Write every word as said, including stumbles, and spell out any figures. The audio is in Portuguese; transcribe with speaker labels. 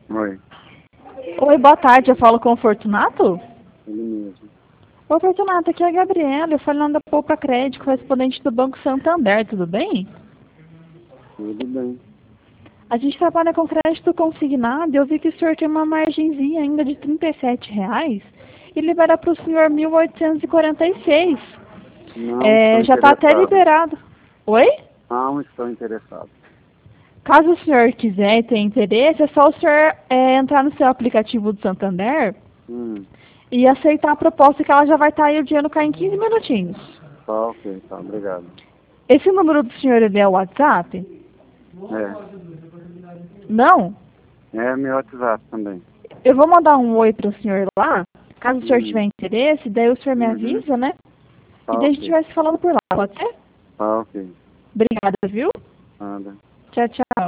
Speaker 1: Oi,
Speaker 2: Oi, boa tarde, eu falo com o Fortunato?
Speaker 1: ele mesmo.
Speaker 2: Oi, Fortunato, aqui é a Gabriela, eu falando da Poupa Crédito, correspondente do Banco Santander, tudo bem?
Speaker 1: Tudo bem.
Speaker 2: A gente trabalha com crédito consignado e eu vi que o senhor tem uma margenzinha ainda de trinta e sete reais e libera para o senhor mil oitocentos e quarenta e seis.
Speaker 1: Não estou
Speaker 2: É, já está até
Speaker 1: interessado.
Speaker 2: liberado. Oi?
Speaker 1: Não estou interessado.
Speaker 2: Caso o senhor quiser e tenha interesse, é só o senhor é, entrar no seu aplicativo do Santander
Speaker 1: Hum,
Speaker 2: e aceitar a proposta que ela já vai estar aí o dinheiro cair em quinze minutinhos.
Speaker 1: tá ok, tá, obrigado.
Speaker 2: Esse número do senhor ele é o WhatsApp?
Speaker 1: É,
Speaker 2: Não?
Speaker 1: é meu WhatsApp também.
Speaker 2: Eu vou mandar um oi para o senhor lá, caso o senhor
Speaker 1: Hum,
Speaker 2: tiver interesse, daí o senhor me
Speaker 1: uhum,
Speaker 2: avisa, né?
Speaker 1: tá
Speaker 2: E daí a gente
Speaker 1: ok,
Speaker 2: vai se falando por lá, pode ser?
Speaker 1: tá ok.
Speaker 2: Obrigada, viu?
Speaker 1: Nada.
Speaker 2: Tchau, tchau.